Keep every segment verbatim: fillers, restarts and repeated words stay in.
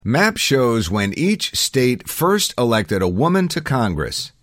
Map shows when each state first elected a woman to Congress.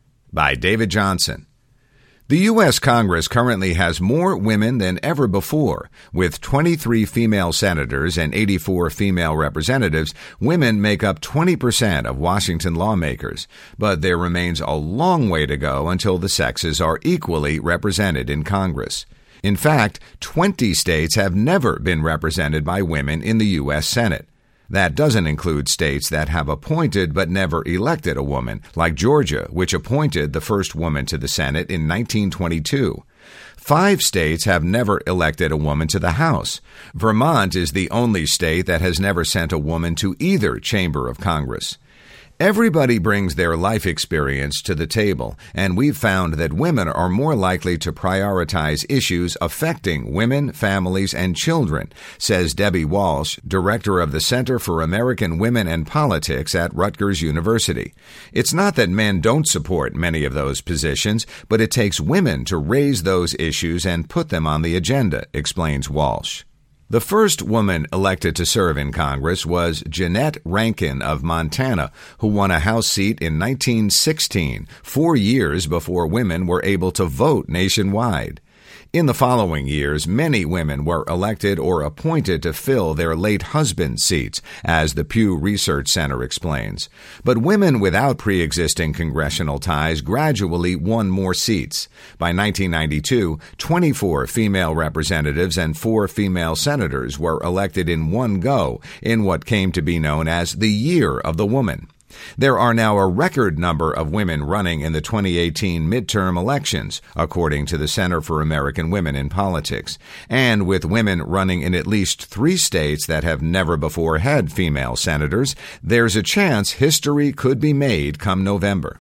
By David Johnson. The U S Congress currently has more women than ever before. With twenty-three female senators and eighty-four female representatives, women make up twenty percent of Washington lawmakers. But there remains a long way to go until the sexes are equally represented in Congress. In fact, twenty states have never been represented by women in the U S Senate. That doesn't include states that have appointed but never elected a woman, like Georgia, which appointed the first woman to the Senate in nineteen twenty-two. Five states have never elected a woman to the House. Vermont is the only state that has never sent a woman to either chamber of Congress. Everybody brings their life experience to the table, and we've found that women are more likely to prioritize issues affecting women, families, and children, says Debbie Walsh, director of the Center for American Women and Politics at Rutgers University. It's not that men don't support many of those positions, but it takes women to raise those issues and put them on the agenda, explains Walsh. The first woman elected to serve in Congress was Jeanette Rankin of Montana, who won a House seat in nineteen sixteen, four years before women were able to vote nationwide. In the following years, many women were elected or appointed to fill their late husband's seats, as the Pew Research Center explains. But women without pre-existing congressional ties gradually won more seats. By nineteen ninety-two, twenty-four female representatives and four female senators were elected in one go in what came to be known as the Year of the Woman. There are now a record number of women running in the twenty eighteen midterm elections, according to the Center for American Women in Politics. And with women running in at least three states that have never before had female senators, there's a chance history could be made come November.